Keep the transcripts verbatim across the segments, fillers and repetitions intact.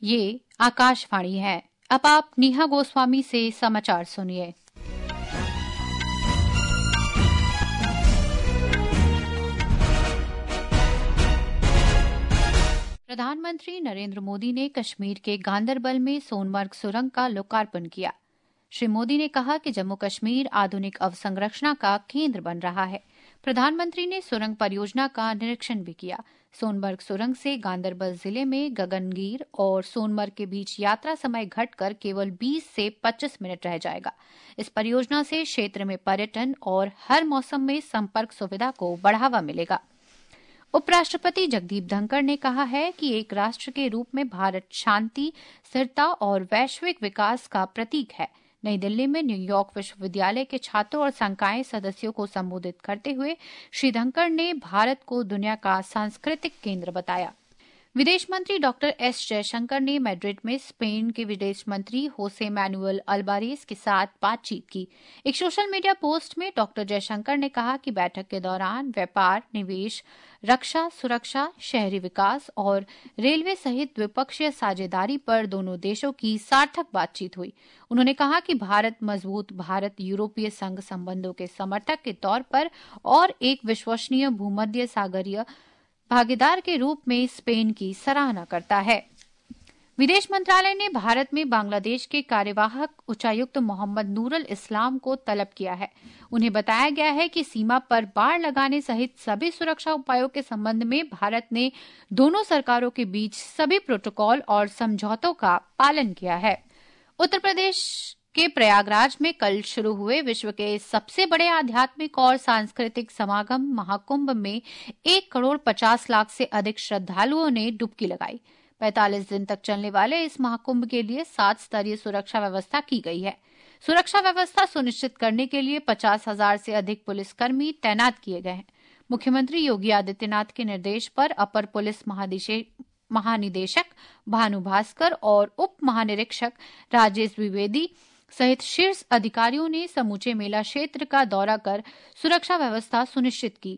ये आकाशवाणी है। अब आप नेहा गोस्वामी से समाचार सुनिए। प्रधानमंत्री नरेंद्र मोदी ने कश्मीर के गांदरबल में सोनमर्ग सुरंग का लोकार्पण किया। श्री मोदी ने कहा कि जम्मू कश्मीर आधुनिक अवसंरचना का केंद्र बन रहा है। प्रधानमंत्री ने सुरंग परियोजना का निरीक्षण भी किया। सोनमर्ग सुरंग से गांदरबल जिले में गगनगीर और सोनमर्ग के बीच यात्रा समय घटकर केवल बीस से पच्चीस मिनट रह जाएगा। इस परियोजना से क्षेत्र में पर्यटन और हर मौसम में संपर्क सुविधा को बढ़ावा मिलेगा। उपराष्ट्रपति जगदीप धनखड़ ने कहा है कि एक राष्ट्र के रूप में भारत शांति, स्थिरता और वैश्विक विकास का प्रतीक है। नई दिल्ली में न्यूयॉर्क विश्वविद्यालय के छात्रों और संकाय सदस्यों को संबोधित करते हुए श्री धनखड़ ने भारत को दुनिया का सांस्कृतिक केंद्र बताया। विदेश मंत्री डॉक्टर एस जयशंकर ने मैड्रिड में स्पेन के विदेश मंत्री होसे मैनुअल अल्बारेस के साथ बातचीत की। एक सोशल मीडिया पोस्ट में डॉक्टर जयशंकर ने कहा कि बैठक के दौरान व्यापार, निवेश, रक्षा, सुरक्षा, शहरी विकास और रेलवे सहित द्विपक्षीय साझेदारी पर दोनों देशों की सार्थक बातचीत हुई। उन्होंने कहा कि भारत मजबूत भारत यूरोपीय संघ संबंधों के समर्थक के तौर पर और एक विश्वसनीय भूमध्य सागरीय भागीदार के रूप में स्पेन की सराहना करता है। विदेश मंत्रालय ने भारत में बांग्लादेश के कार्यवाहक उच्चायुक्त मोहम्मद नूरुल इस्लाम को तलब किया है। उन्हें बताया गया है कि सीमा पर बाड़ लगाने सहित सभी सुरक्षा उपायों के संबंध में भारत ने दोनों सरकारों के बीच सभी प्रोटोकॉल और समझौतों का पालन किया है। उत्तर प्रदेश के प्रयागराज में कल शुरू हुए विश्व के सबसे बड़े आध्यात्मिक और सांस्कृतिक समागम महाकुंभ में एक करोड़ पचास लाख से अधिक श्रद्धालुओं ने डुबकी लगाई। पैंतालीस दिन तक चलने वाले इस महाकुंभ के लिए सात स्तरीय सुरक्षा व्यवस्था की गई है। सुरक्षा व्यवस्था सुनिश्चित करने के लिए पचास हजार से अधिक पुलिसकर्मी तैनात किए गए हैं। मुख्यमंत्री योगी आदित्यनाथ के निर्देश पर अपर पुलिस महानिदेशक भानु भास्कर और उप महानिरीक्षक राजेश द्विवेदी सहित शीर्ष अधिकारियों ने समूचे मेला क्षेत्र का दौरा कर सुरक्षा व्यवस्था सुनिश्चित की।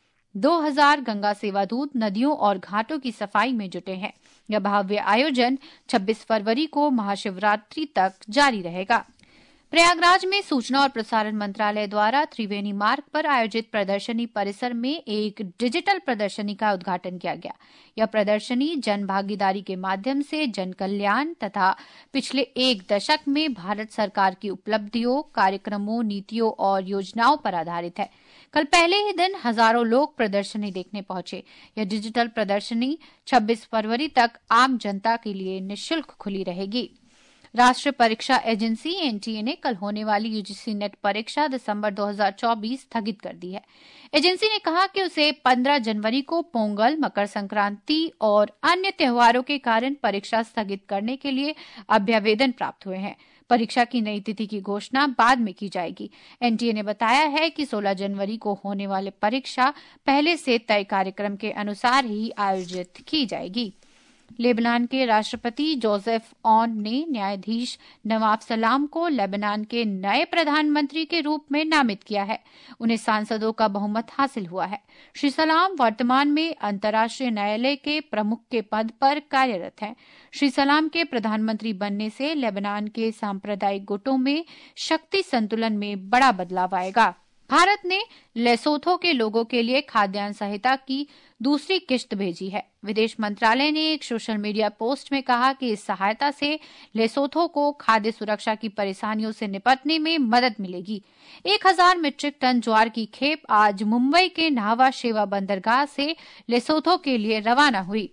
दो हज़ार गंगा सेवा दूत नदियों और घाटों की सफाई में जुटे हैं। यह भव्य आयोजन छब्बीस फरवरी को महाशिवरात्रि तक जारी रहेगा। प्रयागराज में सूचना और प्रसारण मंत्रालय द्वारा त्रिवेणी मार्ग पर आयोजित प्रदर्शनी परिसर में एक डिजिटल प्रदर्शनी का उद्घाटन किया गया। यह प्रदर्शनी जन भागीदारी के माध्यम से जन कल्याण तथा पिछले एक दशक में भारत सरकार की उपलब्धियों, कार्यक्रमों, नीतियों और योजनाओं पर आधारित है। कल पहले ही दिन हजारों लोग प्रदर्शनी देखने पहुंचे। यह डिजिटल प्रदर्शनी छब्बीस फरवरी तक आम जनता के लिए निःशुल्क खुली रहेगी। राष्ट्रीय परीक्षा एजेंसी एनटीए ने कल होने वाली यूजीसी नेट परीक्षा दिसंबर दो हज़ार चौबीस स्थगित कर दी है। एजेंसी ने कहा कि उसे पंद्रह जनवरी को पोंगल, मकर संक्रांति और अन्य त्योहारों के कारण परीक्षा स्थगित करने के लिए अभ्यावेदन प्राप्त हुए हैं। परीक्षा की नई तिथि की घोषणा बाद में की जाएगी। एनटीए ने बताया है कि सोलह जनवरी को होने वाली परीक्षा पहले से तय कार्यक्रम के अनुसार ही आयोजित की जाएगी। लेबनान के राष्ट्रपति जोसेफ ऑन ने न्यायाधीश नवाब सलाम को लेबनान के नए प्रधानमंत्री के रूप में नामित किया है। उन्हें सांसदों का बहुमत हासिल हुआ है। श्री सलाम वर्तमान में अंतर्राष्ट्रीय न्यायालय के प्रमुख के पद पर कार्यरत हैं। श्री सलाम के प्रधानमंत्री बनने से लेबनान के सांप्रदायिक गुटों में शक्ति संतुलन में बड़ा बदलाव आएगा। भारत ने लेसोथो के लोगों के लिए खाद्यान्न सहायता की दूसरी किश्त भेजी है। विदेश मंत्रालय ने एक सोशल मीडिया पोस्ट में कहा कि इस सहायता से लेसोथो को खाद्य सुरक्षा की परेशानियों से निपटने में मदद मिलेगी। एक हजार मीट्रिक टन ज्वार की खेप आज मुंबई के नाहवा शेवा बंदरगाह से लेसोथो के लिए रवाना हुई।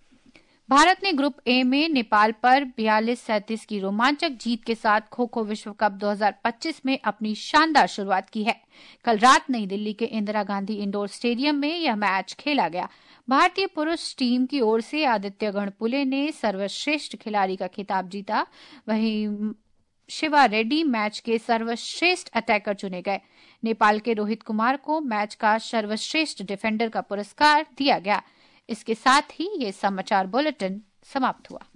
भारत ने ग्रुप ए में नेपाल पर बयालीस सैंतीस की रोमांचक जीत के साथ खो खो विश्व कप दो हज़ार पच्चीस में अपनी शानदार शुरुआत की है। कल रात नई दिल्ली के इंदिरा गांधी इंडोर स्टेडियम में यह मैच खेला गया। भारतीय पुरुष टीम की ओर से आदित्य गणपुले ने सर्वश्रेष्ठ खिलाड़ी का खिताब जीता। वहीं शिवा रेड्डी मैच के सर्वश्रेष्ठ अटैकर चुने गए। नेपाल के रोहित कुमार को मैच का सर्वश्रेष्ठ डिफेंडर का पुरस्कार दिया गया। इसके साथ ही ये समाचार बुलेटिन समाप्त हुआ।